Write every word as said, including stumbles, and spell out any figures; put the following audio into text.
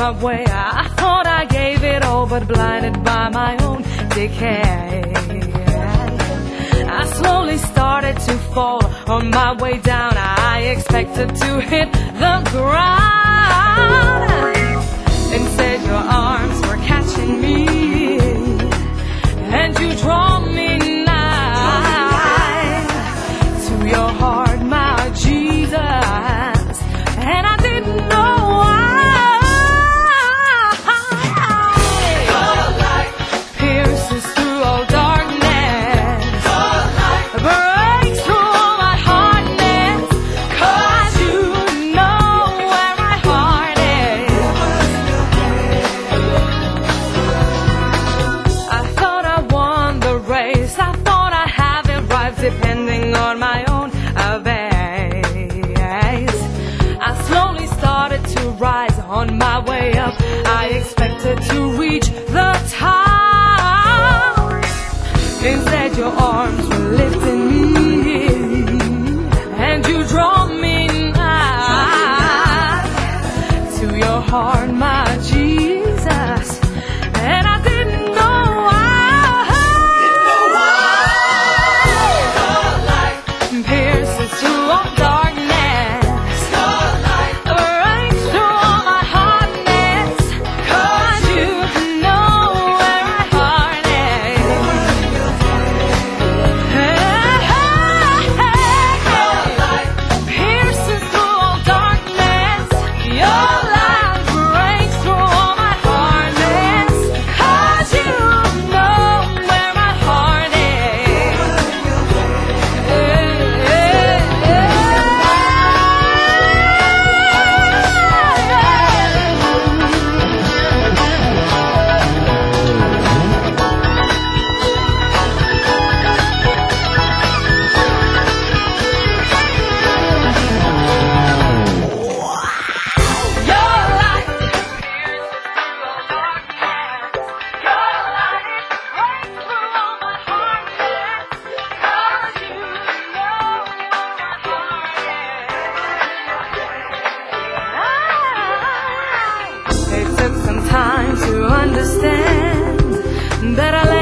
my way. I thought I gave it all, but blinded by my own decay. I slowly started to fall. On my way down, I expected to hit the ground. Instead, your arms were catching me, and you draw me nigh to your heart, my Jesus. And I didn't know why. Your light pierces through all darkness. Your light breaks through all my hardness. 'Cause you know where my heart is. I thought I won the race. I thought I have it right, depending on my own base. I slowly started to rise. On my way up, I expected to reach the top. Instead, your arms were lifting me, and you draw me nigh to your heart, my Jesus. And I didn't know why. Your light pierces through all darkness. Your light breaks through all my hardness. 'Cause you know where my heart is. Your light pierces through all darkness. Your light breaks through all my hardness. 'Cause you know where my heart is. Your light pierces through all darkness. Your light breaks through all my hardness. 'Cause you know where my heart is. It took some time to understand that I